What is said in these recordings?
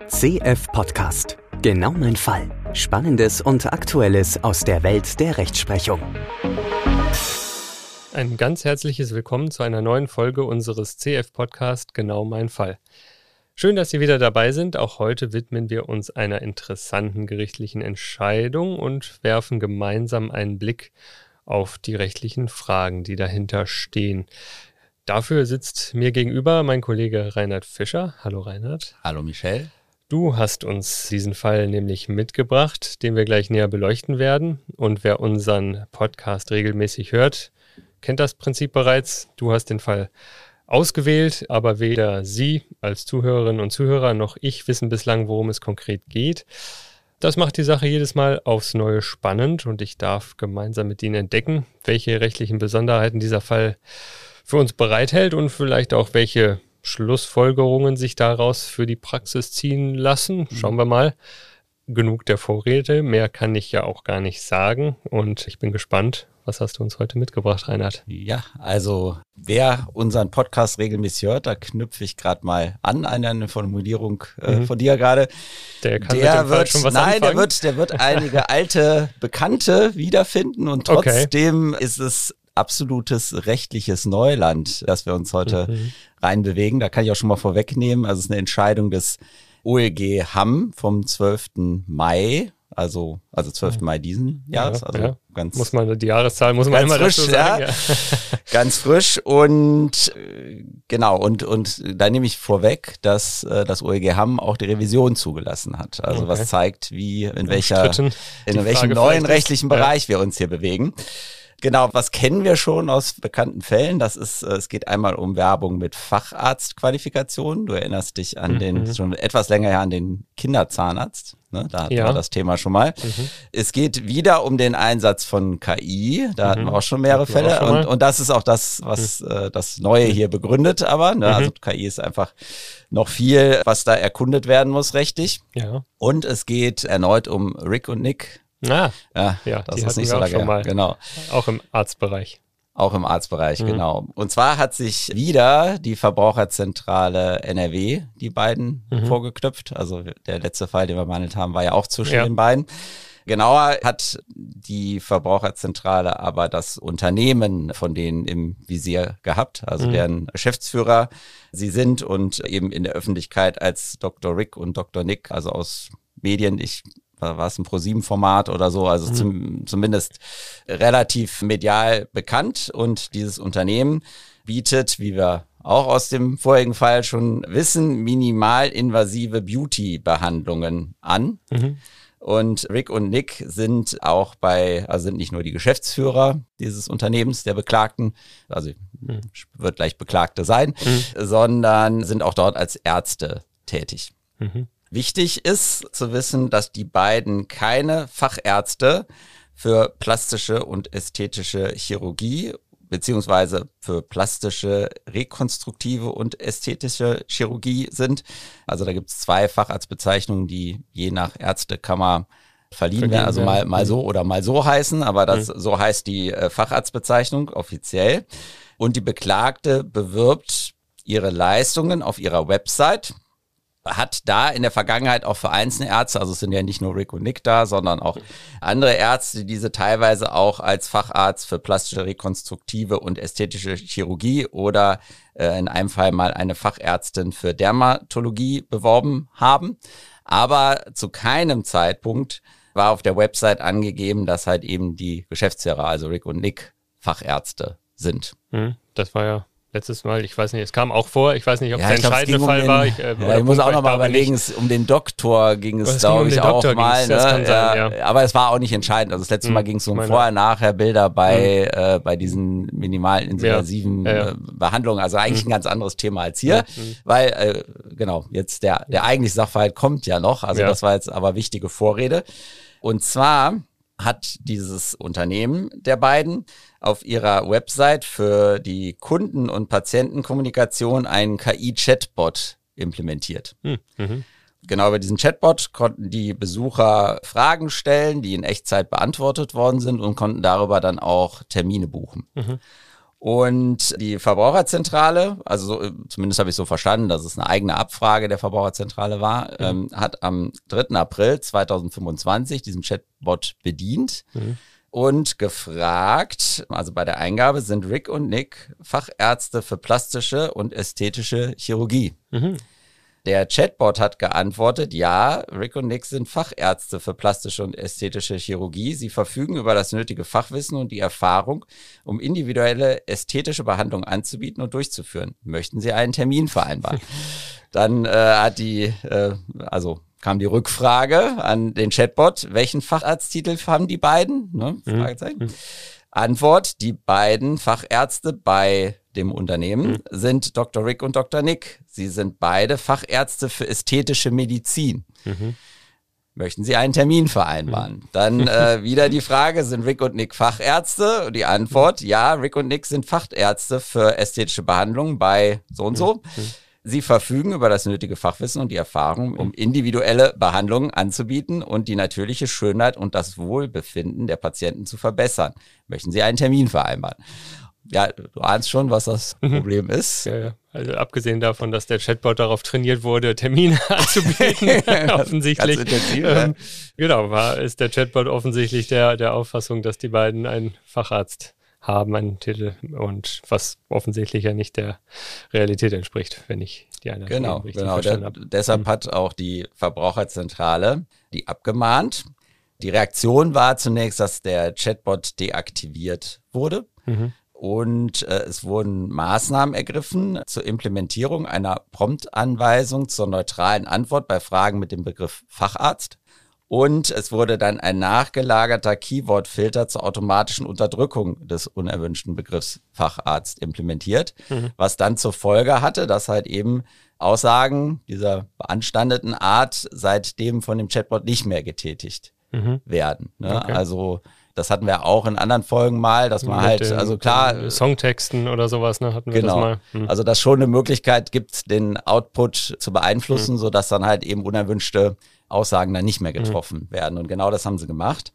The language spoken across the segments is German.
CF Podcast. Genau mein Fall. Spannendes und Aktuelles aus der Welt der Rechtsprechung. Ein ganz herzliches Willkommen zu einer neuen Folge unseres CF Podcast Genau mein Fall. Schön, dass Sie wieder dabei sind. Auch heute widmen wir uns einer interessanten gerichtlichen Entscheidung und werfen gemeinsam einen Blick auf die rechtlichen Fragen, die dahinter stehen. Dafür sitzt mir gegenüber mein Kollege Reinhard Fischer. Hallo Reinhard. Hallo Michel. Du hast uns diesen Fall nämlich mitgebracht, den wir gleich näher beleuchten werden. Und wer unseren Podcast regelmäßig hört, kennt das Prinzip bereits. Du hast den Fall ausgewählt, aber weder Sie als Zuhörerinnen und Zuhörer noch ich wissen bislang, worum es konkret geht. Das macht die Sache jedes Mal aufs Neue spannend und ich darf gemeinsam mit Ihnen entdecken, welche rechtlichen Besonderheiten dieser Fall für uns bereithält und vielleicht auch welche Schlussfolgerungen sich daraus für die Praxis ziehen lassen. Schauen wir mal. Genug der Vorrede, mehr kann ich ja auch gar nicht sagen und ich bin gespannt. Was hast du uns heute mitgebracht, Reinhard? Ja, also wer unseren Podcast regelmäßig hört, da knüpfe ich gerade mal an eine Formulierung von dir gerade. Der kann mit dem Fall schon was anfangen? Der wird einige alte Bekannte wiederfinden und trotzdem ist es absolutes rechtliches Neuland, dass wir uns heute reinbewegen. Da kann ich auch schon mal vorwegnehmen. Also es ist eine Entscheidung des OLG Hamm vom 12. Mai, also 12. Mai diesen Jahres. Also ganz muss man die Jahreszahl muss man immer frisch, dazu sagen. Ja. Ganz frisch und genau und da nehme ich vorweg, dass das OLG Hamm auch die Revision zugelassen hat. Also was zeigt, in welchem neuen rechtlichen Bereich wir uns hier bewegen. Genau, was kennen wir schon aus bekannten Fällen? Es geht einmal um Werbung mit Facharztqualifikation. Du erinnerst dich an schon etwas länger her an den Kinderzahnarzt. Ne? Da hatten wir das Thema schon mal. Es geht wieder um den Einsatz von KI. Da hatten wir auch schon mehrere Fälle. Und das ist auch das, was das Neue hier begründet. Aber also KI ist einfach noch viel, was da erkundet werden muss, rechtlich. Ja. Und es geht erneut um Rick und Nick. Ja, das ist nicht so lange her. Genau. Auch im Arztbereich. Auch im Arztbereich, genau. Und zwar hat sich wieder die Verbraucherzentrale NRW die beiden vorgeknüpft. Also der letzte Fall, den wir behandelt haben, war ja auch zwischen den beiden. Genauer hat die Verbraucherzentrale aber das Unternehmen von denen im Visier gehabt, also deren Geschäftsführer sie sind und eben in der Öffentlichkeit als Dr. Rick und Dr. Nick, also aus Medien, war es ein Pro7-Format oder so, also zumindest relativ medial bekannt. Und dieses Unternehmen bietet, wie wir auch aus dem vorigen Fall schon wissen, minimalinvasive Beauty-Behandlungen an. Und Rick und Nick sind auch sind nicht nur die Geschäftsführer dieses Unternehmens, der Beklagten, also wird gleich Beklagte sein, sondern sind auch dort als Ärzte tätig. Wichtig ist zu wissen, dass die beiden keine Fachärzte für plastische und ästhetische Chirurgie beziehungsweise für plastische, rekonstruktive und ästhetische Chirurgie sind. Also da gibt es 2 Facharztbezeichnungen, die je nach Ärztekammer verliehen werden, also mal so oder mal so heißen, aber so heißt die Facharztbezeichnung offiziell. Und die Beklagte bewirbt ihre Leistungen auf ihrer Website, hat da in der Vergangenheit auch für einzelne Ärzte, also es sind ja nicht nur Rick und Nick da, sondern auch andere Ärzte, die diese teilweise auch als Facharzt für plastische, rekonstruktive und ästhetische Chirurgie oder in einem Fall mal eine Fachärztin für Dermatologie beworben haben. Aber zu keinem Zeitpunkt war auf der Website angegeben, dass halt eben die Geschäftsführer, also Rick und Nick, Fachärzte sind. Das war ja letztes Mal, ich weiß nicht, es kam auch vor, ich weiß nicht, ob es der entscheidende Fall war. Ich muss auch nochmal überlegen, um den Doktor ging es, glaube ich, auch mal. Ne? Kann sein, ja. Aber es war auch nicht entscheidend. Also das letzte Mal ging es um Vorher-Nachher-Bilder bei diesen minimalinvasiven Behandlungen. Also eigentlich ein ganz anderes Thema als hier, weil, jetzt der eigentliche Sachverhalt kommt ja noch. Also das war jetzt aber wichtige Vorrede. Und zwar hat dieses Unternehmen der beiden auf ihrer Website für die Kunden- und Patientenkommunikation einen KI-Chatbot implementiert. Genau, über diesen Chatbot konnten die Besucher Fragen stellen, die in Echtzeit beantwortet worden sind und konnten darüber dann auch Termine buchen. Und die Verbraucherzentrale, also zumindest habe ich so verstanden, dass es eine eigene Abfrage der Verbraucherzentrale war, hat am 3. April 2025 diesen Chatbot bedient und gefragt, also bei der Eingabe, sind Rick und Nick Fachärzte für plastische und ästhetische Chirurgie? Der Chatbot hat geantwortet, ja, Rick und Nick sind Fachärzte für plastische und ästhetische Chirurgie. Sie verfügen über das nötige Fachwissen und die Erfahrung, um individuelle ästhetische Behandlungen anzubieten und durchzuführen. Möchten Sie einen Termin vereinbaren? Dann kam die Rückfrage an den Chatbot, welchen Facharzttitel haben die beiden? Fragezeichen. Antwort, die beiden Fachärzte bei dem Unternehmen sind Dr. Rick und Dr. Nick. Sie sind beide Fachärzte für ästhetische Medizin. Möchten Sie einen Termin vereinbaren? Dann wieder die Frage, sind Rick und Nick Fachärzte? Und die Antwort, ja, Rick und Nick sind Fachärzte für ästhetische Behandlungen bei so und so. Sie verfügen über das nötige Fachwissen und die Erfahrung, um individuelle Behandlungen anzubieten und die natürliche Schönheit und das Wohlbefinden der Patienten zu verbessern. Möchten Sie einen Termin vereinbaren? Ja, du ahnst schon, was das Problem ist. Ja. Also abgesehen davon, dass der Chatbot darauf trainiert wurde, Termine anzubieten, offensichtlich. Ganz intensiv, genau, ist der Chatbot offensichtlich der Auffassung, dass die beiden einen Facharzt haben, einen Titel, und was offensichtlich ja nicht der Realität entspricht, wenn ich die Einladung richtig verstanden habe. Deshalb hat auch die Verbraucherzentrale die abgemahnt. Die Reaktion war zunächst, dass der Chatbot deaktiviert wurde. Und es wurden Maßnahmen ergriffen zur Implementierung einer Promptanweisung zur neutralen Antwort bei Fragen mit dem Begriff Facharzt. Und es wurde dann ein nachgelagerter Keyword-Filter zur automatischen Unterdrückung des unerwünschten Begriffs Facharzt implementiert, was dann zur Folge hatte, dass halt eben Aussagen dieser beanstandeten Art seitdem von dem Chatbot nicht mehr getätigt werden. Ne? Okay. Also das hatten wir auch in anderen Folgen mal, dass man halt, also klar. Songtexten oder sowas, ne, hatten wir das mal. Also dass schon eine Möglichkeit gibt, den Output zu beeinflussen, sodass dann halt eben unerwünschte Aussagen dann nicht mehr getroffen werden. Und genau das haben sie gemacht.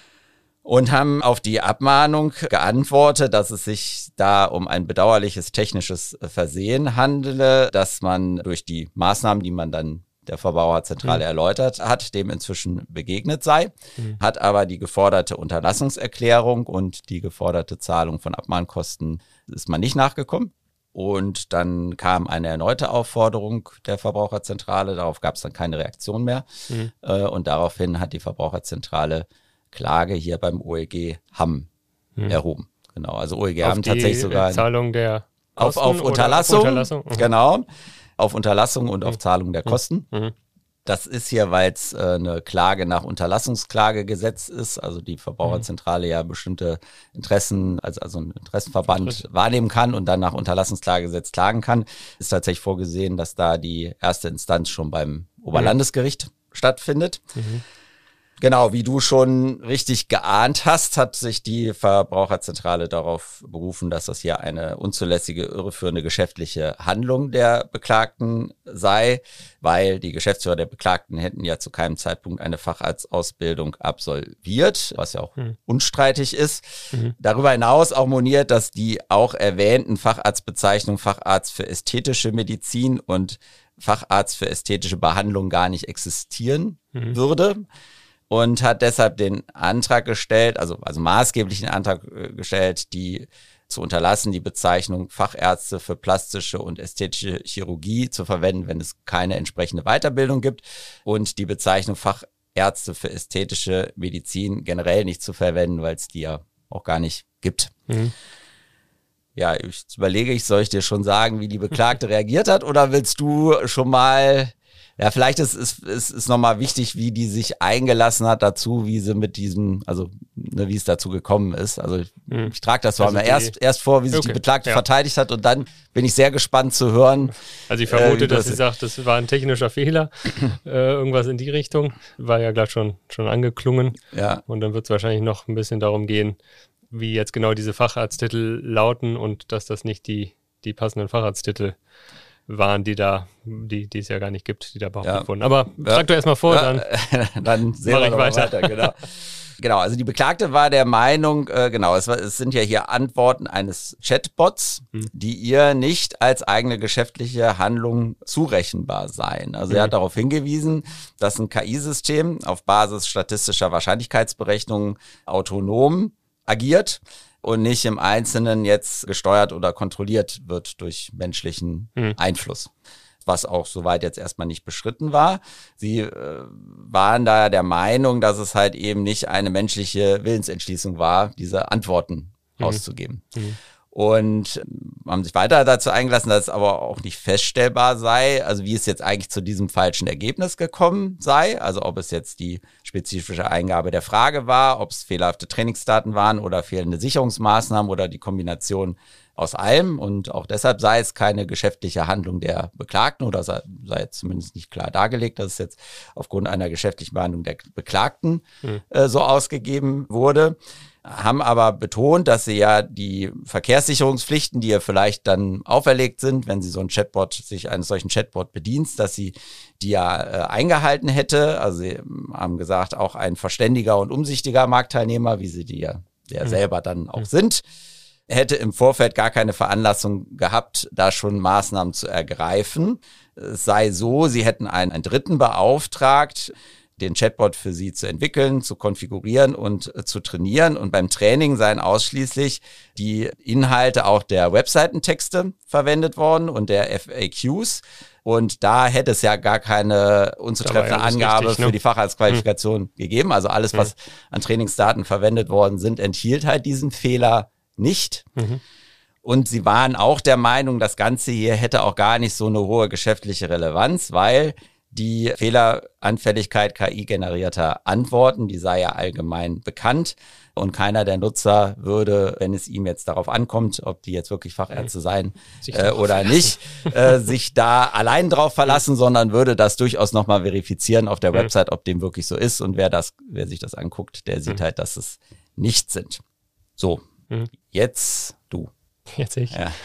Und haben auf die Abmahnung geantwortet, dass es sich da um ein bedauerliches technisches Versehen handele, dass man durch die Maßnahmen, die man dann der Verbraucherzentrale erläutert hat, dem inzwischen begegnet sei, hat aber die geforderte Unterlassungserklärung und die geforderte Zahlung von Abmahnkosten ist man nicht nachgekommen. Und dann kam eine erneute Aufforderung der Verbraucherzentrale, darauf gab es dann keine Reaktion mehr. Und daraufhin hat die Verbraucherzentrale Klage hier beim OEG Hamm erhoben. Genau, also OEG Hamm tatsächlich sogar Zahlung der Kosten auf Unterlassung. Auf Unterlassung? Genau, auf Unterlassung und auf Zahlung der Kosten. Das ist hier, weil es eine Klage nach Unterlassungsklagegesetz ist, also die Verbraucherzentrale ja bestimmte Interessen, also ein Interessenverband wahrnehmen kann und dann nach Unterlassungsklagegesetz klagen kann, ist tatsächlich vorgesehen, dass da die erste Instanz schon beim Oberlandesgericht stattfindet. Genau, wie du schon richtig geahnt hast, hat sich die Verbraucherzentrale darauf berufen, dass das hier eine unzulässige, irreführende geschäftliche Handlung der Beklagten sei, weil die Geschäftsführer der Beklagten hätten ja zu keinem Zeitpunkt eine Facharztausbildung absolviert, was ja auch unstreitig ist. Darüber hinaus auch moniert, dass die auch erwähnten Facharztbezeichnungen Facharzt für ästhetische Medizin und Facharzt für ästhetische Behandlung gar nicht existieren würde. Und hat deshalb den Antrag gestellt, also maßgeblich den Antrag gestellt, die zu unterlassen, die Bezeichnung Fachärzte für plastische und ästhetische Chirurgie zu verwenden, wenn es keine entsprechende Weiterbildung gibt, und die Bezeichnung Fachärzte für ästhetische Medizin generell nicht zu verwenden, weil es die ja auch gar nicht gibt. Ja, ich überlege, soll ich dir schon sagen, wie die Beklagte reagiert hat, oder willst du schon mal... Ja, vielleicht ist nochmal wichtig, wie die sich eingelassen hat dazu, wie sie mit diesem, also wie es dazu gekommen ist. Also ich trage das zwar mal erst vor, wie sich die Beklagte verteidigt hat, und dann bin ich sehr gespannt zu hören. Also ich vermute, dass sie sagt, das war ein technischer Fehler, irgendwas in die Richtung, war ja gerade schon angeklungen. Ja. Und dann wird es wahrscheinlich noch ein bisschen darum gehen, wie jetzt genau diese Facharzttitel lauten und dass das nicht die passenden Facharzttitel waren, die es ja gar nicht gibt, die da behauptet wurden. Aber trag doch erstmal vor, dann sehen wir weiter. Genau, also die Beklagte war der Meinung, es sind ja hier Antworten eines Chatbots, die ihr nicht als eigene geschäftliche Handlung zurechenbar seien. Also er hat darauf hingewiesen, dass ein KI-System auf Basis statistischer Wahrscheinlichkeitsberechnungen autonom agiert und nicht im Einzelnen jetzt gesteuert oder kontrolliert wird durch menschlichen Einfluss. Was auch soweit jetzt erstmal nicht beschritten war. Sie waren da der Meinung, dass es halt eben nicht eine menschliche Willensentschließung war, diese Antworten auszugeben. Und haben sich weiter dazu eingelassen, dass es aber auch nicht feststellbar sei, also wie es jetzt eigentlich zu diesem falschen Ergebnis gekommen sei, also ob es jetzt die spezifische Eingabe der Frage war, ob es fehlerhafte Trainingsdaten waren oder fehlende Sicherungsmaßnahmen oder die Kombination aus allem, und auch deshalb sei es keine geschäftliche Handlung der Beklagten oder sei zumindest nicht klar dargelegt, dass es jetzt aufgrund einer geschäftlichen Behandlung der Beklagten so ausgegeben wurde. Haben aber betont, dass sie ja die Verkehrssicherungspflichten, die ja vielleicht dann auferlegt sind, wenn sie sich eines solchen Chatbot bedient, dass sie die ja eingehalten hätte. Also sie haben gesagt, auch ein verständiger und umsichtiger Marktteilnehmer, wie sie die ja selber dann auch sind, hätte im Vorfeld gar keine Veranlassung gehabt, da schon Maßnahmen zu ergreifen. Es sei so, sie hätten einen Dritten beauftragt, den Chatbot für sie zu entwickeln, zu konfigurieren und zu trainieren. Und beim Training seien ausschließlich die Inhalte auch der Webseitentexte verwendet worden und der FAQs. Und da hätte es ja gar keine unzutreffende Angabe richtig, für die Facharztqualifikation gegeben. Also alles, was an Trainingsdaten verwendet worden sind, enthielt halt diesen Fehler nicht. Und sie waren auch der Meinung, das Ganze hier hätte auch gar nicht so eine hohe geschäftliche Relevanz, weil die Fehleranfälligkeit KI-generierter Antworten, die sei ja allgemein bekannt. Und keiner der Nutzer würde, wenn es ihm jetzt darauf ankommt, ob die jetzt wirklich Fachärzte sein oder nicht, sich da allein drauf verlassen, sondern würde das durchaus nochmal verifizieren auf der Website, ob dem wirklich so ist. Und wer sich das anguckt, der sieht halt, dass es nicht sind. So, jetzt du. Jetzt ich. Ja.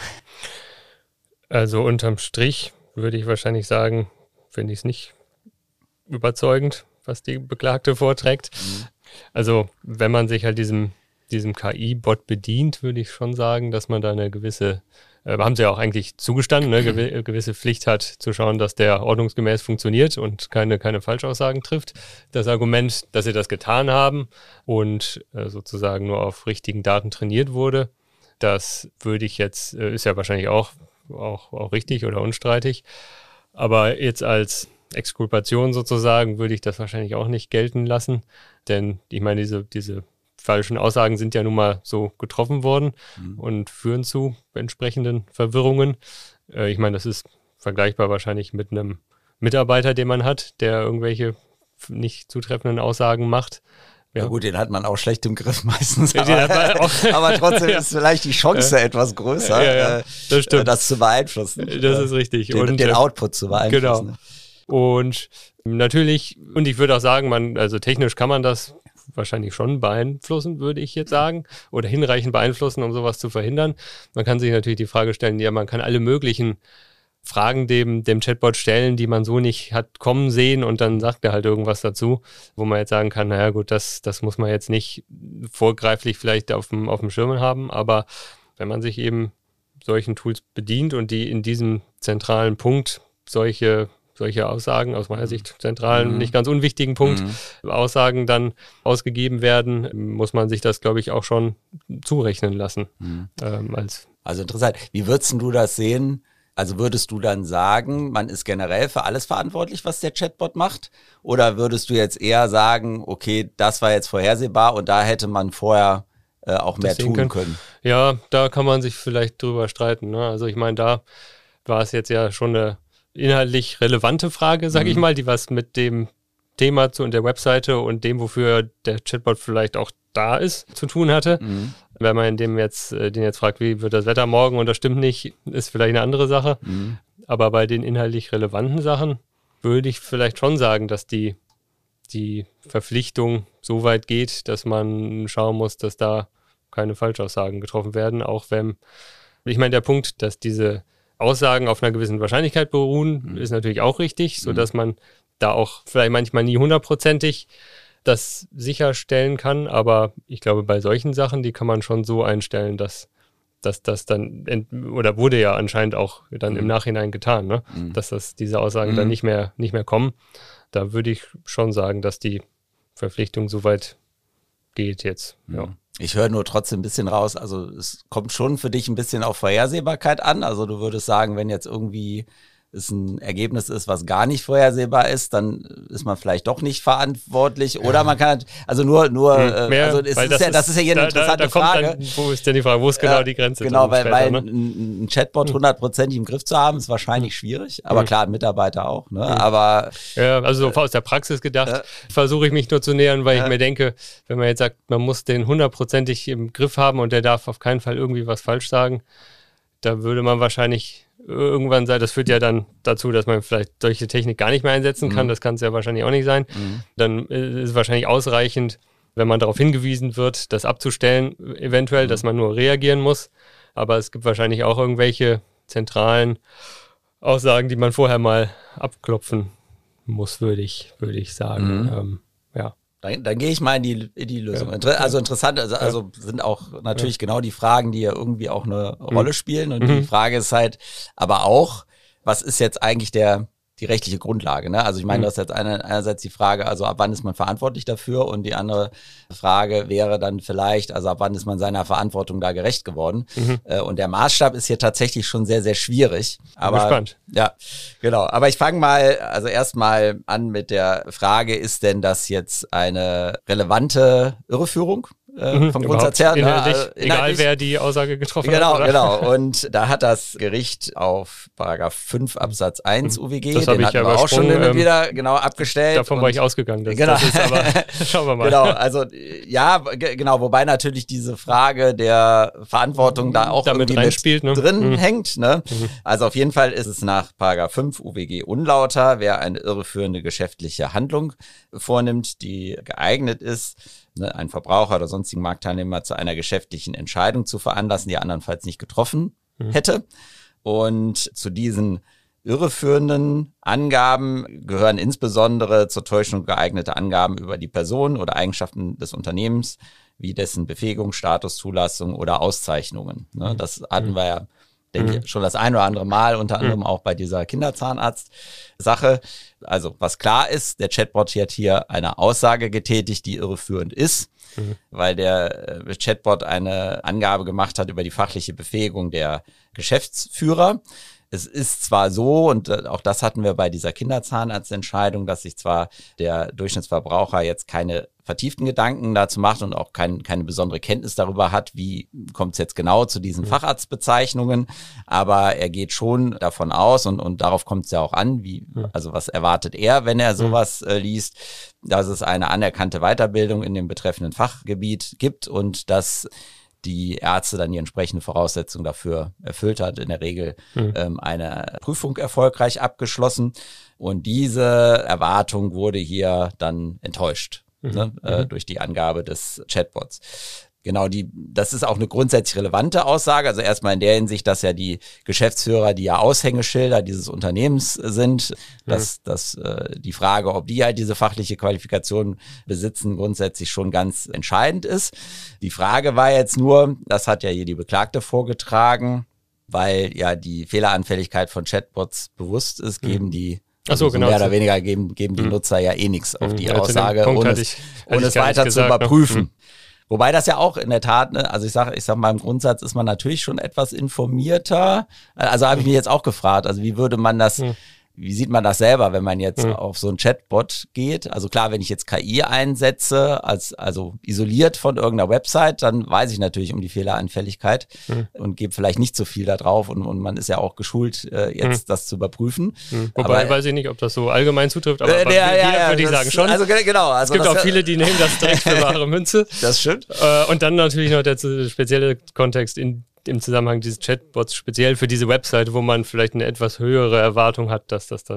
Also unterm Strich würde ich wahrscheinlich sagen, finde ich es nicht überzeugend, was die Beklagte vorträgt. Also wenn man sich halt diesem KI-Bot bedient, würde ich schon sagen, dass man da eine gewisse, haben sie ja auch eigentlich zugestanden, eine gewisse Pflicht hat zu schauen, dass der ordnungsgemäß funktioniert und keine Falschaussagen trifft. Das Argument, dass sie das getan haben und sozusagen nur auf richtigen Daten trainiert wurde, das würde ich jetzt, ist ja wahrscheinlich auch richtig oder unstreitig. Aber jetzt als Exkulpation sozusagen würde ich das wahrscheinlich auch nicht gelten lassen. Denn ich meine, diese falschen Aussagen sind ja nun mal so getroffen worden und führen zu entsprechenden Verwirrungen. Ich meine, das ist vergleichbar wahrscheinlich mit einem Mitarbeiter, den man hat, der irgendwelche nicht zutreffenden Aussagen macht. Ja gut, den hat man auch schlecht im Griff meistens, aber trotzdem ist vielleicht die Chance etwas größer, das zu beeinflussen. Das ist richtig. Den Output zu beeinflussen. Genau. Und natürlich, und ich würde auch sagen, also technisch kann man das wahrscheinlich schon beeinflussen, würde ich jetzt sagen, oder hinreichend beeinflussen, um sowas zu verhindern. Man kann sich natürlich die Frage stellen, ja, man kann alle möglichen Fragen dem Chatbot stellen, die man so nicht hat kommen sehen, und dann sagt er halt irgendwas dazu, wo man jetzt sagen kann, naja gut, das muss man jetzt nicht vorgreiflich vielleicht auf dem Schirm haben, aber wenn man sich eben solchen Tools bedient und die in diesem zentralen Punkt solche Aussagen, aus meiner Sicht zentralen, nicht ganz unwichtigen Punkt, Aussagen dann ausgegeben werden, muss man sich das, glaube ich, auch schon zurechnen lassen. Also interessant. Wie würdest du das sehen? Also würdest du dann sagen, man ist generell für alles verantwortlich, was der Chatbot macht? Oder würdest du jetzt eher sagen, okay, das war jetzt vorhersehbar und da hätte man vorher auch mehr tun können? Ja, da kann man sich vielleicht drüber streiten. Ne? Also ich meine, da war es jetzt ja schon eine inhaltlich relevante Frage, sage ich mal, die was mit dem Thema und der Webseite und dem, wofür der Chatbot vielleicht auch da ist, zu tun hatte. Wenn man den jetzt fragt, wie wird das Wetter morgen und das stimmt nicht, ist vielleicht eine andere Sache. Aber bei den inhaltlich relevanten Sachen würde ich vielleicht schon sagen, dass die Verpflichtung so weit geht, dass man schauen muss, dass da keine Falschaussagen getroffen werden. Auch wenn, ich meine, der Punkt, dass diese Aussagen auf einer gewissen Wahrscheinlichkeit beruhen, ist natürlich auch richtig, sodass man da auch vielleicht manchmal nie 100%ig das sicherstellen kann. Aber ich glaube, bei solchen Sachen, die kann man schon so einstellen, dass das dann, oder wurde ja anscheinend auch dann im Nachhinein getan, ne? Dass diese Aussagen dann nicht mehr kommen. Da würde ich schon sagen, dass die Verpflichtung soweit geht jetzt. Ja. Ich höre nur trotzdem ein bisschen raus, also es kommt schon für dich ein bisschen auf Vorhersehbarkeit an. Also du würdest sagen, wenn jetzt irgendwie es ein Ergebnis ist, was gar nicht vorhersehbar ist, dann ist man vielleicht doch nicht verantwortlich. Oder man kann, also also das ist ja hier eine interessante Frage. Dann, wo ist denn die Frage, wo ist genau die Grenze? Genau, weil ein Chatbot 100% im Griff zu haben, ist wahrscheinlich schwierig. Aber klar, ein Mitarbeiter auch. Ne? Aber ja, also so aus der Praxis gedacht, versuche ich mich nur zu nähern, weil ich mir denke, wenn man jetzt sagt, man muss den 100%ig im Griff haben und der darf auf keinen Fall irgendwie was falsch sagen, da würde man wahrscheinlich irgendwann sein, das führt ja dann dazu, dass man vielleicht solche Technik gar nicht mehr einsetzen kann, das kann es ja wahrscheinlich auch nicht sein. Dann ist es wahrscheinlich ausreichend, wenn man darauf hingewiesen wird, das abzustellen, eventuell, dass man nur reagieren muss. Aber es gibt wahrscheinlich auch irgendwelche zentralen Aussagen, die man vorher mal abklopfen muss, würde ich sagen. Ja. Dann gehe ich mal in die Lösung. Also interessant, also sind auch natürlich genau die Fragen, die ja irgendwie auch eine Rolle spielen. Und die Frage ist halt aber auch, was ist jetzt eigentlich die rechtliche Grundlage? Ne? Also ich meine, das ist jetzt einerseits die Frage, also ab wann ist man verantwortlich dafür? Und die andere Frage wäre dann vielleicht, also ab wann ist man seiner Verantwortung da gerecht geworden? Und der Maßstab ist hier tatsächlich schon sehr, sehr schwierig. Aber bin gespannt. Ja, genau. Aber ich fange also erstmal an mit der Frage, ist denn das jetzt eine relevante Irreführung? Vom Grundsatz her. Egal, wer die Aussage getroffen hat. Oder? Genau. Und da hat das Gericht auf Paragraph 5 Absatz 1 UWG, das den hatten wir auch schon wieder abgestellt. Davon war ich ausgegangen. Das ist aber, schauen wir mal. Genau, also ja, genau, wobei natürlich diese Frage der Verantwortung da auch damit irgendwie reinspielt, mit drin hängt. Ne? Also auf jeden Fall ist es nach Paragraph 5 UWG unlauter, wer eine irreführende geschäftliche Handlung vornimmt, die geeignet ist, einen Verbraucher oder sonstigen Marktteilnehmer zu einer geschäftlichen Entscheidung zu veranlassen, die er andernfalls nicht getroffen hätte. Und zu diesen irreführenden Angaben gehören insbesondere zur Täuschung geeignete Angaben über die Person oder Eigenschaften des Unternehmens, wie dessen Befähigung, Status, Zulassung oder Auszeichnungen. Das hatten wir ja, denke ich, schon das ein oder andere Mal, unter anderem auch bei dieser Kinderzahnarzt-Sache. Also was klar ist, der Chatbot hat hier eine Aussage getätigt, die irreführend ist, weil der Chatbot eine Angabe gemacht hat über die fachliche Befähigung der Geschäftsführer. Es ist zwar so, und auch das hatten wir bei dieser Kinderzahnarztentscheidung, dass sich zwar der Durchschnittsverbraucher jetzt keine vertieften Gedanken dazu macht und auch keine besondere Kenntnis darüber hat, wie kommt es jetzt genau zu diesen Facharztbezeichnungen, aber er geht schon davon aus, und darauf kommt es ja auch an, also was erwartet er, wenn er sowas liest, dass es eine anerkannte Weiterbildung in dem betreffenden Fachgebiet gibt und dass die Ärzte dann die entsprechende Voraussetzung dafür erfüllt hat, in der Regel eine Prüfung erfolgreich abgeschlossen. Und diese Erwartung wurde hier dann enttäuscht durch die Angabe des Chatbots. Genau, das ist auch eine grundsätzlich relevante Aussage. Also erstmal in der Hinsicht, dass ja die Geschäftsführer, die ja Aushängeschilder dieses Unternehmens sind, dass die Frage, ob die halt diese fachliche Qualifikation besitzen, grundsätzlich schon ganz entscheidend ist. Die Frage war jetzt nur, das hat ja hier die Beklagte vorgetragen, weil ja die Fehleranfälligkeit von Chatbots bewusst ist, geben die mehr oder weniger geben die Nutzer ja eh nichts auf die Aussage, ohne es weiter zu überprüfen. Wobei das ja auch in der Tat, also ich sag mal, im Grundsatz ist man natürlich schon etwas informierter. Also habe ich mich jetzt auch gefragt, also wie würde man das, wie sieht man das selber, wenn man jetzt auf so einen Chatbot geht? Also klar, wenn ich jetzt KI einsetze, also isoliert von irgendeiner Website, dann weiß ich natürlich um die Fehleranfälligkeit und gebe vielleicht nicht so viel da drauf und man ist ja auch geschult, jetzt das zu überprüfen. Wobei, weiß ich nicht, ob das so allgemein zutrifft, aber würde ich sagen schon. Also genau. Also es gibt auch viele, die nehmen das direkt für wahre Münze. Das stimmt. Und dann natürlich noch der spezielle Kontext im Zusammenhang dieses Chatbots, speziell für diese Webseite, wo man vielleicht eine etwas höhere Erwartung hat, dass das dann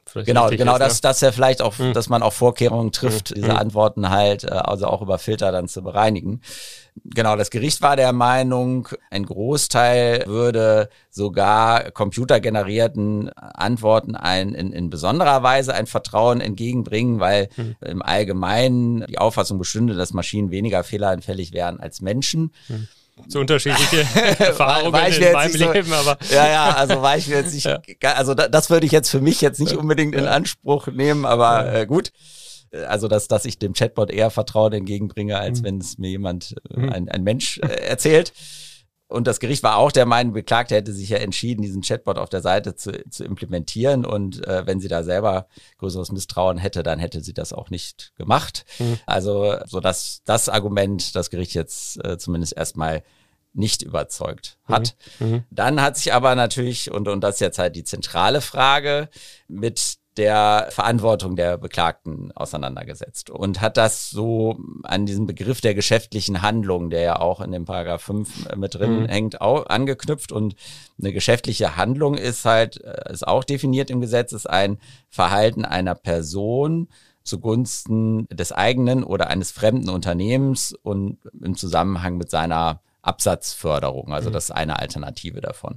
Genau, dass er vielleicht auch, dass man auch Vorkehrungen trifft, diese Antworten halt, also auch über Filter dann zu bereinigen. Genau, das Gericht war der Meinung, ein Großteil würde sogar computergenerierten Antworten in besonderer Weise ein Vertrauen entgegenbringen, weil im Allgemeinen die Auffassung bestünde, dass Maschinen weniger fehleranfällig wären als Menschen. So unterschiedliche Erfahrungen in meinem Leben, aber. Also war ich mir jetzt nicht, also das würde ich jetzt für mich jetzt nicht unbedingt in Anspruch nehmen, aber gut. Also, dass ich dem Chatbot eher Vertrauen entgegenbringe, als wenn es mir jemand, ein Mensch erzählt. Und das Gericht war auch der Meinung, Beklagte hätte sich ja entschieden, diesen Chatbot auf der Seite zu implementieren. Und wenn sie da selber größeres Misstrauen hätte, dann hätte sie das auch nicht gemacht. Also, so dass das Argument das Gericht jetzt zumindest erstmal nicht überzeugt hat. Dann hat sich aber natürlich, und das ist jetzt halt die zentrale Frage, mit der Verantwortung der Beklagten auseinandergesetzt und hat das so an diesem Begriff der geschäftlichen Handlung, der ja auch in dem Paragraph 5 mit drin hängt, auch angeknüpft. Und eine geschäftliche Handlung ist auch definiert im Gesetz, ist ein Verhalten einer Person zugunsten des eigenen oder eines fremden Unternehmens und im Zusammenhang mit seiner Absatzförderung. Also das ist eine Alternative davon.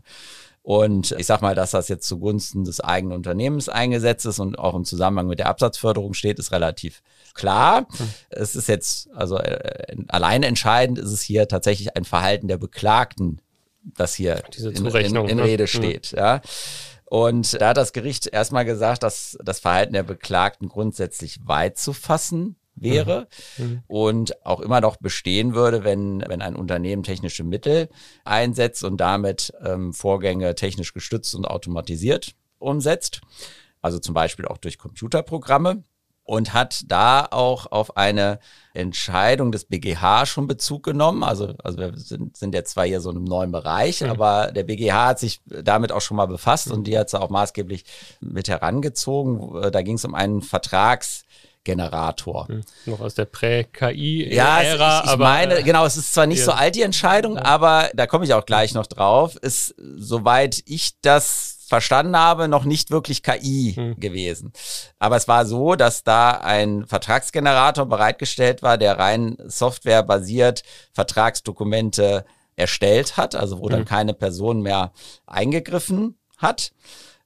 Und ich sag mal, dass das jetzt zugunsten des eigenen Unternehmens eingesetzt ist und auch im Zusammenhang mit der Absatzförderung steht, ist relativ klar. Es ist jetzt, also alleine entscheidend ist es hier tatsächlich ein Verhalten der Beklagten, das hier in Rede steht. Ja. Und da hat das Gericht erstmal gesagt, dass das Verhalten der Beklagten grundsätzlich weit zu fassen wäre und auch immer noch bestehen würde, wenn ein Unternehmen technische Mittel einsetzt und damit Vorgänge technisch gestützt und automatisiert umsetzt, also zum Beispiel auch durch Computerprogramme, und hat da auch auf eine Entscheidung des BGH schon Bezug genommen. Also wir sind jetzt zwar hier so in einem neuen Bereich, aber der BGH hat sich damit auch schon mal befasst und die hat es auch maßgeblich mit herangezogen. Da ging es um einen Vertragsgenerator. Noch aus der Prä-KI-Ära. Ja, ich meine, genau, es ist zwar nicht so alt, die Entscheidung, aber da komme ich auch gleich noch drauf, ist, soweit ich das verstanden habe, noch nicht wirklich KI gewesen. Aber es war so, dass da ein Vertragsgenerator bereitgestellt war, der rein softwarebasiert Vertragsdokumente erstellt hat, also wo dann keine Person mehr eingegriffen hat.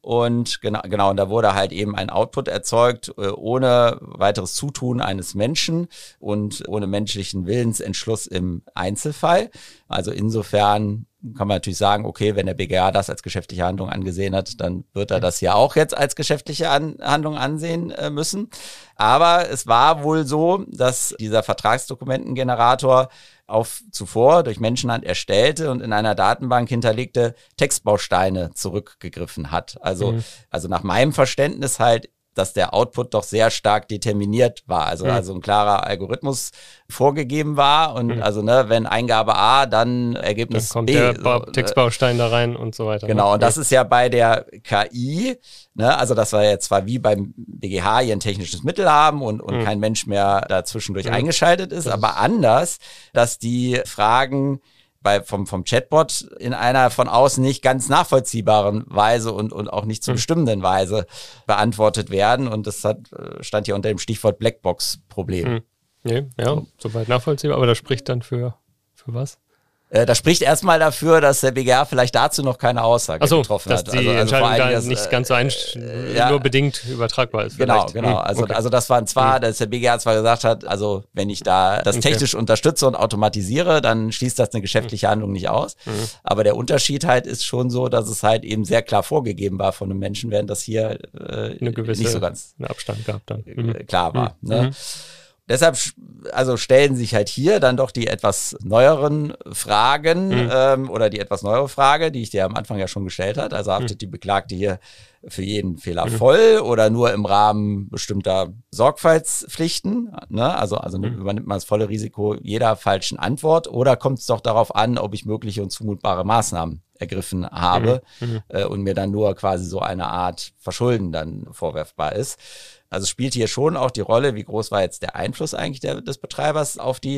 Und genau, und da wurde halt eben ein Output erzeugt, ohne weiteres Zutun eines Menschen und ohne menschlichen Willensentschluss im Einzelfall. Also insofern kann man natürlich sagen, okay, wenn der BGH das als geschäftliche Handlung angesehen hat, dann wird er das ja auch jetzt als geschäftliche Handlung ansehen müssen. Aber es war wohl so, dass dieser Vertragsdokumentengenerator auf zuvor durch Menschenhand erstellte und in einer Datenbank hinterlegte Textbausteine zurückgegriffen hat. Also nach meinem Verständnis halt, dass der Output doch sehr stark determiniert war. Also ein klarer Algorithmus vorgegeben war und wenn Eingabe A, dann Ergebnis dann kommt B. Der Textbaustein da rein und so weiter. Genau, und das ist ja bei der KI, also dass wir jetzt zwar wie beim BGH hier ein technisches Mittel haben und kein Mensch mehr dazwischendurch eingeschaltet ist, aber anders, dass die Fragen vom Chatbot in einer von außen nicht ganz nachvollziehbaren Weise und auch nicht zu bestimmenden Weise beantwortet werden. Und das stand hier unter dem Stichwort Blackbox-Problem. Nee, ja, soweit nachvollziehbar. Aber das spricht dann für was? Das spricht erstmal dafür, dass der BGH vielleicht dazu noch keine Aussage getroffen hat. Dass die Entscheidung da nicht ganz so nur bedingt übertragbar ist. Genau. Also das waren zwar, dass der BGH zwar gesagt hat, also wenn ich da das technisch unterstütze und automatisiere, dann schließt das eine geschäftliche Handlung nicht aus. Aber der Unterschied halt ist schon so, dass es halt eben sehr klar vorgegeben war von einem Menschen, während das hier nicht so ganz Abstand gab dann. Klar war. Ne? Deshalb stellen sich halt hier dann doch die etwas neueren Fragen oder die etwas neuere Frage, die ich dir am Anfang ja schon gestellt habe. Also haftet die Beklagte hier für jeden Fehler voll oder nur im Rahmen bestimmter Sorgfaltspflichten? Ne? Also übernimmt man das volle Risiko jeder falschen Antwort oder kommt es doch darauf an, ob ich mögliche und zumutbare Maßnahmen ergriffen habe und mir dann nur quasi so eine Art Verschulden dann vorwerfbar ist. Also spielt hier schon auch die Rolle, wie groß war jetzt der Einfluss eigentlich des Betreibers auf die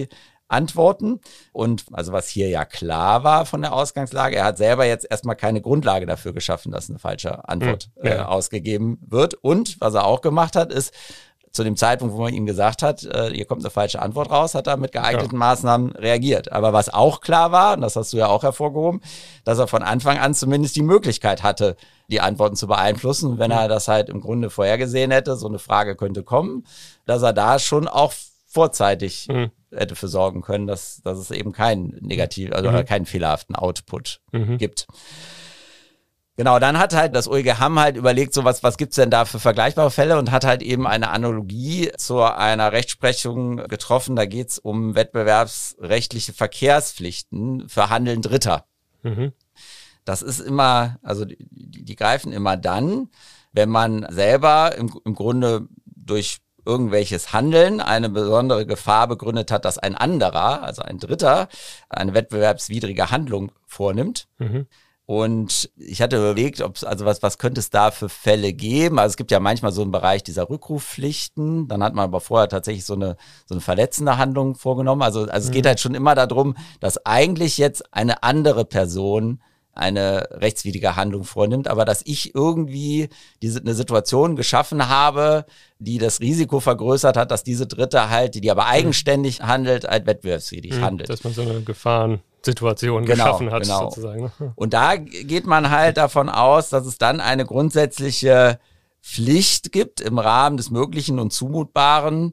antworten. Und also was hier ja klar war von der Ausgangslage, er hat selber jetzt erstmal keine Grundlage dafür geschaffen, dass eine falsche Antwort ausgegeben wird. Und was er auch gemacht hat, ist, zu dem Zeitpunkt, wo man ihm gesagt hat, hier kommt eine falsche Antwort raus, hat er mit geeigneten Maßnahmen reagiert. Aber was auch klar war, und das hast du ja auch hervorgehoben, dass er von Anfang an zumindest die Möglichkeit hatte, die Antworten zu beeinflussen. Und wenn er das halt im Grunde vorhergesehen hätte, so eine Frage könnte kommen, dass er da schon auch vorzeitig hätte für sorgen können, dass es eben keinen oder keinen fehlerhaften Output gibt. Genau, dann hat halt das OEGH halt überlegt, so was gibt's denn da für vergleichbare Fälle und hat halt eben eine Analogie zu einer Rechtsprechung getroffen. Da geht's um wettbewerbsrechtliche Verkehrspflichten für Handeln Dritter. Das ist immer, also die greifen immer dann, wenn man selber im Grunde durch irgendwelches Handeln eine besondere Gefahr begründet hat, dass ein anderer, also ein Dritter, eine wettbewerbswidrige Handlung vornimmt. Und ich hatte überlegt, was könnte es da für Fälle geben? Also es gibt ja manchmal so einen Bereich dieser Rückrufpflichten. Dann hat man aber vorher tatsächlich so eine verletzende Handlung vorgenommen. Also es geht halt schon immer darum, dass eigentlich jetzt eine andere Person eine rechtswidrige Handlung vornimmt, aber dass ich irgendwie eine Situation geschaffen habe, die das Risiko vergrößert hat, dass diese Dritte halt, die aber eigenständig handelt, halt wettbewerbswidrig handelt. Dass man so eine Gefahrensituation geschaffen hat, sozusagen. Und da geht man halt davon aus, dass es dann eine grundsätzliche Pflicht gibt, im Rahmen des Möglichen und Zumutbaren,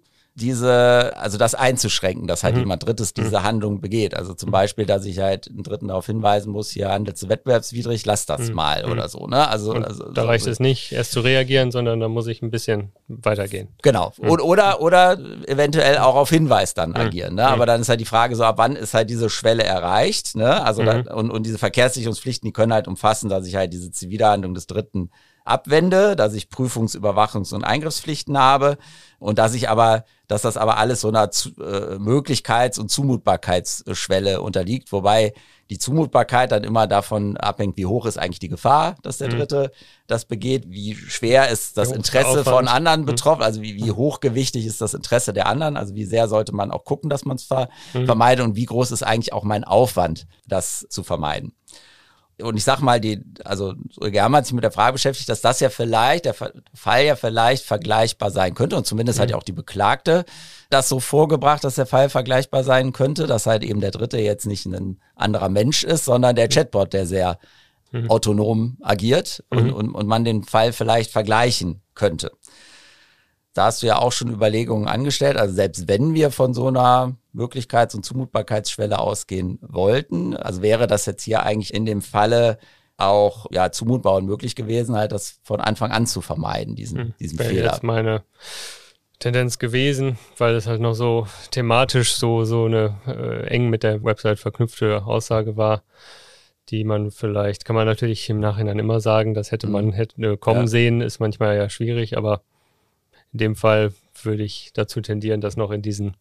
das einzuschränken, dass halt jemand Drittes diese Handlung begeht. Also zum Beispiel, dass ich halt einen Dritten darauf hinweisen muss, hier handelst du wettbewerbswidrig, lass das mal oder so. Ne? Also da reicht es nicht, erst zu reagieren, sondern da muss ich ein bisschen weitergehen. Genau. Oder eventuell auch auf Hinweis dann agieren. Ne? Aber dann ist halt die Frage so, ab wann ist halt diese Schwelle erreicht? Ne? Also und diese Verkehrssicherungspflichten, die können halt umfassen, dass ich halt diese Zivilhandlung des Dritten abwende, dass ich Prüfungs-, Überwachungs- und Eingriffspflichten habe und dass das aber alles so einer Möglichkeits- und Zumutbarkeitsschwelle unterliegt, wobei die Zumutbarkeit dann immer davon abhängt, wie hoch ist eigentlich die Gefahr, dass der Dritte das begeht, wie schwer ist das Interesse von anderen betroffen, also wie hochgewichtig ist das Interesse der anderen, also wie sehr sollte man auch gucken, dass man es vermeidet und wie groß ist eigentlich auch mein Aufwand, das zu vermeiden. Und ich sag mal, das OEGH hat sich mit der Frage beschäftigt, dass das ja vielleicht, der Fall ja vielleicht vergleichbar sein könnte. Und zumindest hat ja auch die Beklagte das so vorgebracht, dass der Fall vergleichbar sein könnte, dass halt eben der Dritte jetzt nicht ein anderer Mensch ist, sondern der Chatbot, der sehr autonom agiert und man den Fall vielleicht vergleichen könnte. Da hast du ja auch schon Überlegungen angestellt. Also selbst wenn wir von so einer Möglichkeits- und Zumutbarkeitsschwelle ausgehen wollten, also wäre das jetzt hier eigentlich in dem Falle auch zumutbar und möglich gewesen, halt das von Anfang an zu vermeiden, diesen Fehler. Wäre jetzt meine Tendenz gewesen, weil es halt noch so thematisch so eine eng mit der Website verknüpfte Aussage war, die man vielleicht, kann man natürlich im Nachhinein immer sagen, das hätte man kommen sehen, ist manchmal ja schwierig, aber in dem Fall würde ich dazu tendieren, das noch in diesen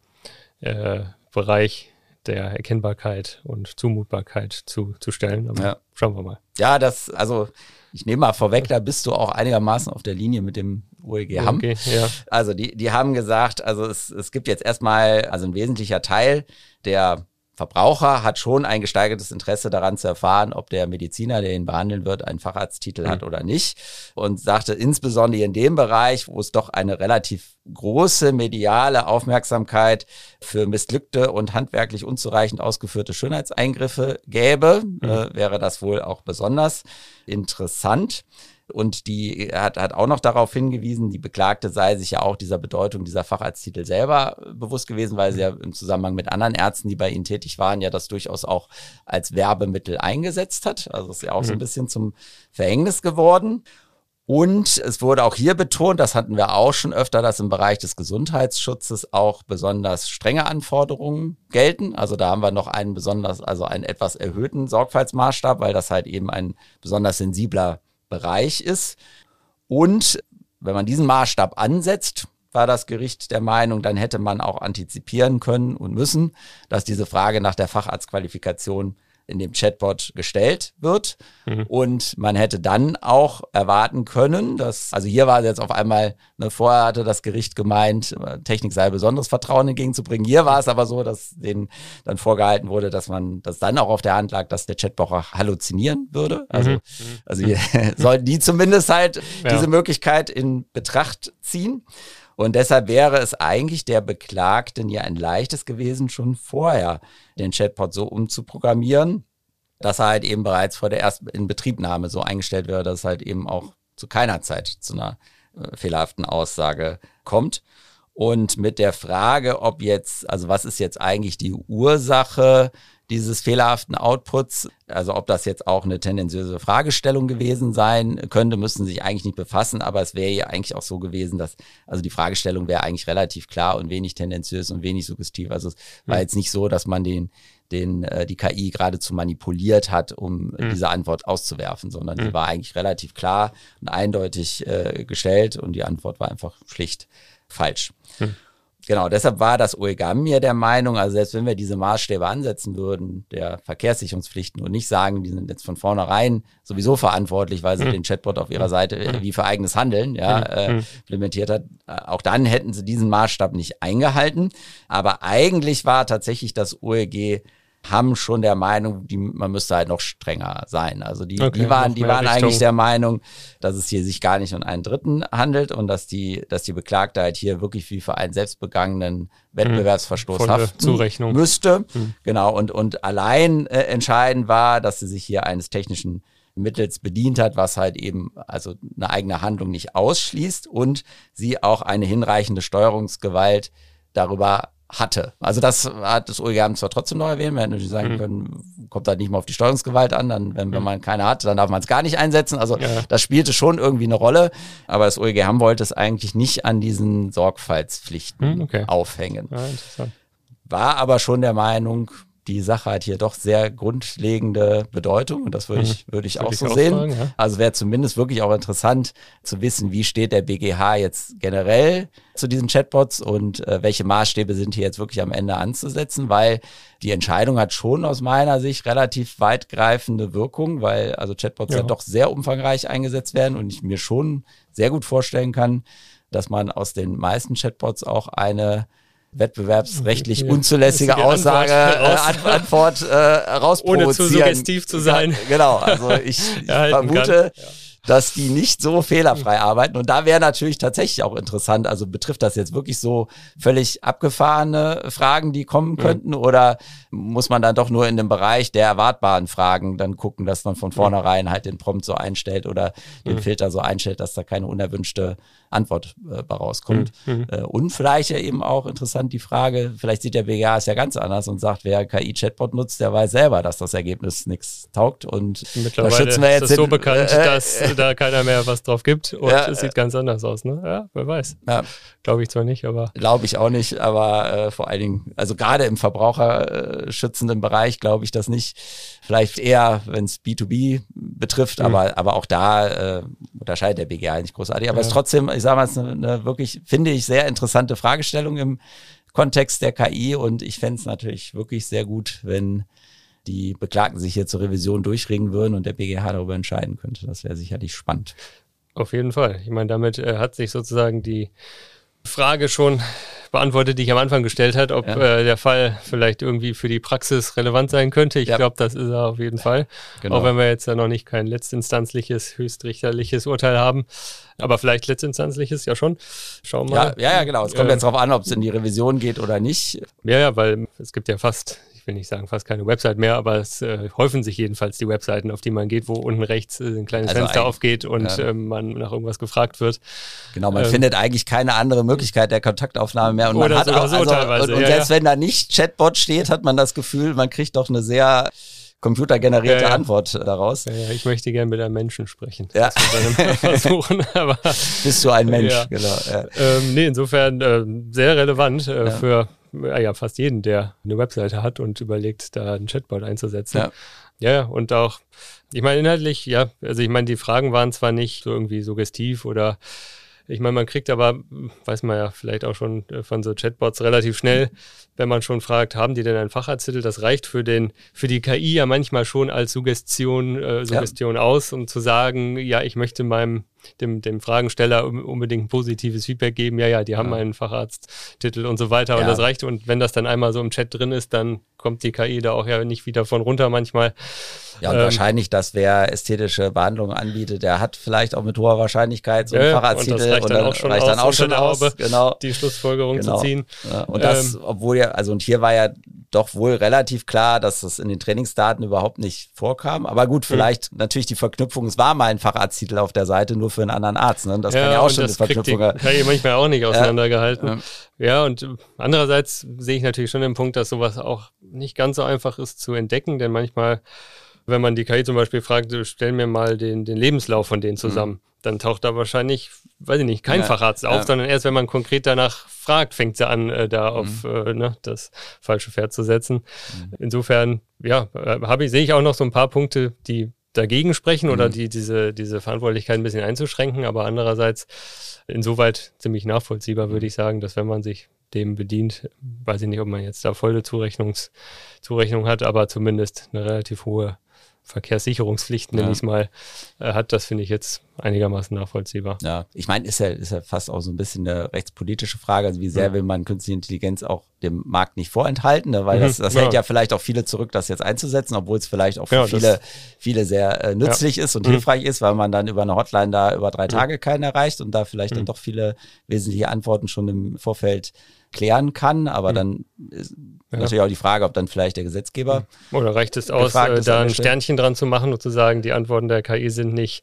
Bereich der Erkennbarkeit und Zumutbarkeit zu stellen. Aber schauen wir mal. Ja, ich nehme mal vorweg, da bist du auch einigermaßen auf der Linie mit dem OEGH. Okay, ja. Also die haben gesagt, also es gibt jetzt erstmal, also ein wesentlicher Teil der Verbraucher hat schon ein gesteigertes Interesse daran zu erfahren, ob der Mediziner, der ihn behandeln wird, einen Facharzttitel hat oder nicht. Und sagte insbesondere in dem Bereich, wo es doch eine relativ große mediale Aufmerksamkeit für missglückte und handwerklich unzureichend ausgeführte Schönheitseingriffe gäbe, wäre das wohl auch besonders interessant. Und die hat auch noch darauf hingewiesen, die Beklagte sei sich ja auch dieser Bedeutung dieser Facharzttitel selber bewusst gewesen, weil sie ja im Zusammenhang mit anderen Ärzten, die bei ihnen tätig waren, ja das durchaus auch als Werbemittel eingesetzt hat. Also ist ja auch so ein bisschen zum Verhängnis geworden. Und es wurde auch hier betont, das hatten wir auch schon öfter, dass im Bereich des Gesundheitsschutzes auch besonders strenge Anforderungen gelten. Also da haben wir noch einen etwas erhöhten Sorgfaltsmaßstab, weil das halt eben ein besonders sensibler Bereich ist. Und wenn man diesen Maßstab ansetzt, war das Gericht der Meinung, dann hätte man auch antizipieren können und müssen, dass diese Frage nach der Facharztqualifikation in dem Chatbot gestellt wird. Und man hätte dann auch erwarten können, dass, also hier war jetzt auf einmal, vorher hatte das Gericht gemeint, Technik sei besonderes Vertrauen entgegenzubringen. Hier war es aber so, dass denen dann vorgehalten wurde, dass dann auch auf der Hand lag, dass der Chatbot auch halluzinieren würde. Also hier sollten die zumindest halt diese Möglichkeit in Betracht ziehen. Und deshalb wäre es eigentlich der Beklagten ja ein leichtes gewesen, schon vorher den Chatbot so umzuprogrammieren, dass er halt eben bereits vor der ersten Inbetriebnahme so eingestellt wäre, dass es halt eben auch zu keiner Zeit zu einer fehlerhaften Aussage kommt. Und mit der Frage, was ist jetzt eigentlich die Ursache dieses fehlerhaften Outputs, also ob das jetzt auch eine tendenziöse Fragestellung gewesen sein könnte, müssten sie sich eigentlich nicht befassen, aber es wäre ja eigentlich auch so gewesen, dass, also die Fragestellung wäre eigentlich relativ klar und wenig tendenziös und wenig suggestiv. Also es war jetzt nicht so, dass man die KI geradezu manipuliert hat, um diese Antwort auszuwerfen, sondern die war eigentlich relativ klar und eindeutig gestellt und die Antwort war einfach schlicht falsch. Genau, deshalb war das OEGAM hier der Meinung, also selbst wenn wir diese Maßstäbe ansetzen würden, der Verkehrssicherungspflichten und nicht sagen, die sind jetzt von vornherein sowieso verantwortlich, weil sie den Chatbot auf ihrer Seite wie für eigenes Handeln implementiert hat, auch dann hätten sie diesen Maßstab nicht eingehalten. Aber eigentlich war tatsächlich das OEG haben schon der Meinung, man müsste halt noch strenger sein. Also die waren eigentlich der Meinung, dass es hier sich gar nicht um einen Dritten handelt und dass die Beklagte halt hier wirklich wie für einen selbst begangenen Wettbewerbsverstoß haften müsste. Genau, und allein entscheidend war, dass sie sich hier eines technischen Mittels bedient hat, was halt eben also eine eigene Handlung nicht ausschließt und sie auch eine hinreichende Steuerungsgewalt darüber hatte. Also das hat das OEGAM zwar trotzdem noch erwähnt, wir hätten natürlich sagen können, kommt halt nicht mal auf die Steuerungsgewalt an, dann, wenn man keine hat, dann darf man es gar nicht einsetzen. Also das spielte schon irgendwie eine Rolle, aber das OEGAM wollte es eigentlich nicht an diesen Sorgfaltspflichten aufhängen. Ja, interessant. War aber schon der Meinung, die Sache hat hier doch sehr grundlegende Bedeutung und das würde ich auch so sehen. Sagen, ja. Also wäre zumindest wirklich auch interessant zu wissen, wie steht der BGH jetzt generell zu diesen Chatbots und welche Maßstäbe sind hier jetzt wirklich am Ende anzusetzen, weil die Entscheidung hat schon aus meiner Sicht relativ weitgreifende Wirkung, weil also Chatbots ja doch sehr umfangreich eingesetzt werden und ich mir schon sehr gut vorstellen kann, dass man aus den meisten Chatbots auch eine wettbewerbsrechtlich unzulässige Antwort rausprovozieren. Ohne zu suggestiv zu sein. Genau, also ich vermute, dass die nicht so fehlerfrei arbeiten. Und da wäre natürlich tatsächlich auch interessant, also betrifft das jetzt wirklich so völlig abgefahrene Fragen, die kommen könnten, oder muss man dann doch nur in dem Bereich der erwartbaren Fragen dann gucken, dass man von vornherein halt den Prompt so einstellt oder den Filter so einstellt, dass da keine unerwünschte Antwort rauskommt. Und vielleicht ja eben auch interessant die Frage, vielleicht sieht der BGH es ja ganz anders und sagt, wer KI-Chatbot nutzt, der weiß selber, dass das Ergebnis nichts taugt. Und mittlerweile da schützen wir jetzt ist es so bekannt, dass da keiner mehr was drauf gibt und es sieht ganz anders aus. Ne? Ja, wer weiß. Ja. Glaube ich zwar nicht, aber... Glaube ich auch nicht, aber vor allen Dingen, also gerade im verbraucherschützenden Bereich glaube ich das nicht. Vielleicht eher, wenn es B2B betrifft, aber auch da unterscheidet der BGH nicht großartig. Aber es ist trotzdem, ich sage mal, es ist eine wirklich, finde ich, sehr interessante Fragestellung im Kontext der KI und ich fände es natürlich wirklich sehr gut, wenn die Beklagten sich hier zur Revision durchringen würden und der BGH darüber entscheiden könnte. Das wäre sicherlich spannend. Auf jeden Fall. Ich meine, damit hat sich sozusagen die Frage schon beantwortet, die ich am Anfang gestellt habe, ob der Fall vielleicht irgendwie für die Praxis relevant sein könnte. Ich glaube, das ist er auf jeden Fall. Genau. Auch wenn wir jetzt ja noch nicht kein letztinstanzliches, höchstrichterliches Urteil haben. Aber vielleicht letztinstanzliches ja schon. Schauen wir mal. Ja, genau. Es kommt jetzt darauf an, ob es in die Revision geht oder nicht. Ja, weil es gibt ja fast... Ich will nicht sagen, fast keine Website mehr, aber es häufen sich jedenfalls die Webseiten, auf die man geht, wo unten rechts ein kleines Fenster aufgeht und man nach irgendwas gefragt wird. Genau, man findet eigentlich keine andere Möglichkeit der Kontaktaufnahme mehr. Und man hat auch so teilweise. Und selbst wenn da nicht Chatbot steht, hat man das Gefühl, man kriegt doch eine sehr computergenerierte Antwort daraus. Ja, ich möchte gerne mit einem Menschen sprechen. Ja. Versuchen, aber bist du ein Mensch, genau. Ja. Insofern sehr relevant für fast jeden, der eine Webseite hat und überlegt, da einen Chatbot einzusetzen. Ja, und auch, ich meine inhaltlich, also ich meine, die Fragen waren zwar nicht so irgendwie suggestiv oder Ich meine, man kriegt aber, weiß man ja vielleicht auch schon von so Chatbots relativ schnell, wenn man schon fragt, haben die denn einen Facharzttitel? Das reicht für die KI ja manchmal schon als Suggestion aus, um zu sagen, ja, ich möchte dem Fragensteller unbedingt ein positives Feedback geben. Ja, die haben einen Facharzttitel und so weiter. Und das reicht. Und wenn das dann einmal so im Chat drin ist, dann kommt die KI da auch ja nicht wieder von runter manchmal. Ja, und wahrscheinlich, dass wer ästhetische Behandlungen anbietet, der hat vielleicht auch mit hoher Wahrscheinlichkeit so einen Facharzttitel. Und das reicht dann auch schon aus, genau. Die Schlussfolgerung zu ziehen. Ja, und das, obwohl und hier war ja doch wohl relativ klar, dass das in den Trainingsdaten überhaupt nicht vorkam. Aber gut, vielleicht natürlich die Verknüpfung, es war mal ein Facharzttitel auf der Seite, nur für einen anderen Arzt. Ne? Das kann ja auch schon eine Verknüpfung sein. Das kriegt die KI manchmal auch nicht auseinandergehalten. Ja, und andererseits sehe ich natürlich schon den Punkt, dass sowas auch nicht ganz so einfach ist zu entdecken, denn manchmal, wenn man die KI zum Beispiel fragt, stell mir mal den Lebenslauf von denen zusammen, dann taucht da wahrscheinlich, weiß ich nicht, kein Facharzt auf, sondern erst, wenn man konkret danach fragt, fängt sie an, da auf das falsche Pferd zu setzen. Insofern, sehe ich auch noch so ein paar Punkte, die dagegen sprechen oder die diese Verantwortlichkeit ein bisschen einzuschränken, aber andererseits insoweit ziemlich nachvollziehbar, würde ich sagen, dass wenn man sich dem bedient, weiß ich nicht, ob man jetzt da volle Zurechnung hat, aber zumindest eine relativ hohe Verkehrssicherungspflicht, nenne ich es mal, hat, das finde ich jetzt einigermaßen nachvollziehbar. Ja, ich meine, ist ja fast auch so ein bisschen eine rechtspolitische Frage, also wie sehr will man künstliche Intelligenz auch dem Markt nicht vorenthalten, ne? Weil das hält ja vielleicht auch viele zurück, das jetzt einzusetzen, obwohl es vielleicht auch für viele sehr nützlich ist und hilfreich ist, weil man dann über eine Hotline da über 3 Tage keinen erreicht und da vielleicht dann doch viele wesentliche Antworten schon im Vorfeld klären kann, aber dann ist natürlich auch die Frage, ob dann vielleicht der Gesetzgeber oder reicht es aus, da ein Sternchen dran zu machen und zu sagen, die Antworten der KI sind nicht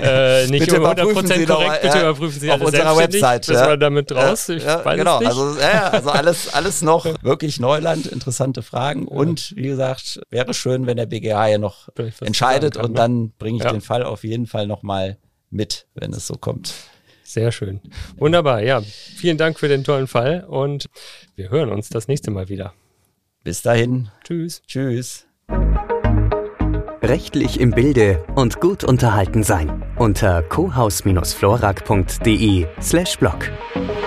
100% korrekt, bitte überprüfen Sie auf unserer Website. Das war damit raus, ich weiß genau, es nicht. Also alles noch wirklich Neuland, interessante Fragen und wie gesagt, wäre schön, wenn der BGH ja noch entscheidet und dann bringe ich den Fall auf jeden Fall nochmal mit, wenn es so kommt. Sehr schön. Wunderbar, vielen Dank für den tollen Fall und wir hören uns das nächste Mal wieder. Bis dahin. Tschüss. Tschüss. Rechtlich im Bilde und gut unterhalten sein unter cohaus-florak.de/blog.